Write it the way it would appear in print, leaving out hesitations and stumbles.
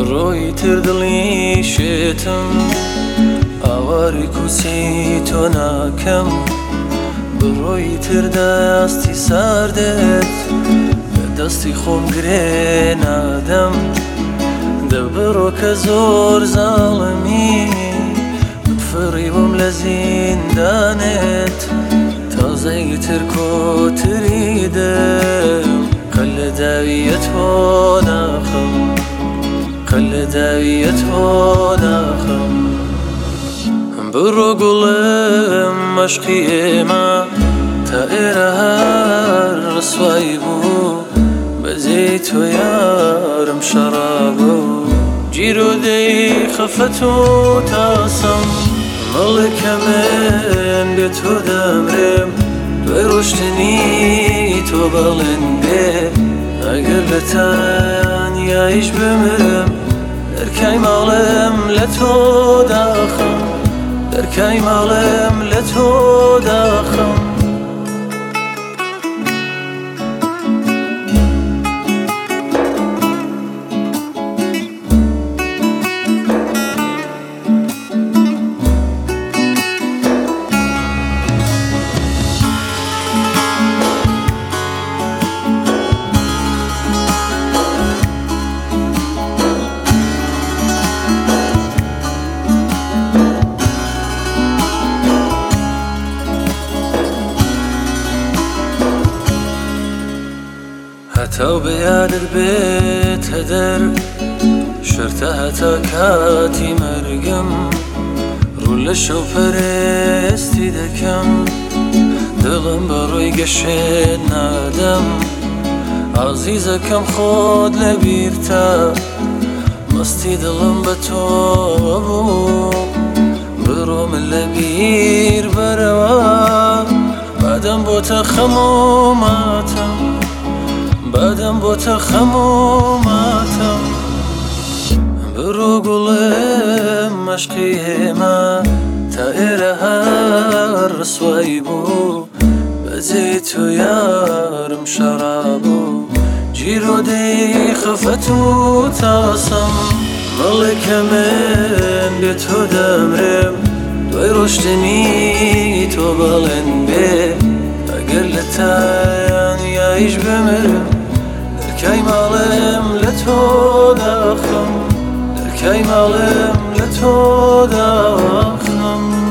بڕۆی تر دڵی شێتم ئاواری کوچەی تۆ ناکەم بڕۆی تر دەستی ساردێت لە دەستی خۆم گرێ نادەم دەبڕۆ کە زۆر زاڵمی بفڕیوم لە زیندانێت تازەی تر کۆتری دەم قەل لە داویە تۆ ناخەم قەل لە داویە تۆ ناخەم بڕۆ گوڵم مەشقی ئێمە تا ئێرە هەر ڕسوایی بوو بەجێی تۆ یارم شەڕابە و جیرۆدەی خەفەت و تاسەم مەڵێکە من بێ تۆ دەمرێم دوای ڕۆشتنی تۆ بەڵێن بێ ئەگەر لە تەنیاییش بمرم دەرکای ماڵم لە تۆ داخەم دەرکای ماڵم لە تۆ داخەم هەتاو بەیادت بێت هەدەر شەرتە هەتا کاتی مەرگم ڕوو لە شەو پەرێستی دەکەم دڵم بەڕۆی گەشێت نادەم عەزیزەکەم خۆت لەبیرتە مەستی دڵم بە تۆ بوو بڕۆ من لەبیر بەرەوە بادەم بۆتە خەموماتم بادەم بۆتە خەموماتم بڕۆ گوڵم مەشقی ئێمە تا ئێرە هەر ڕسوایی بوو بەجێی تۆ یارم شەڕابوو جیرۆدەی خەفەت و تاسەم مەڵێکە من بێ تۆ دەمرێم دوای ڕۆشتنی تۆ بەڵێن بێ ئەگەر لە تەنیاییش بمرم دەرکای ماڵم لە تۆ داخەم دەرکای ماڵم لە تۆ داخەم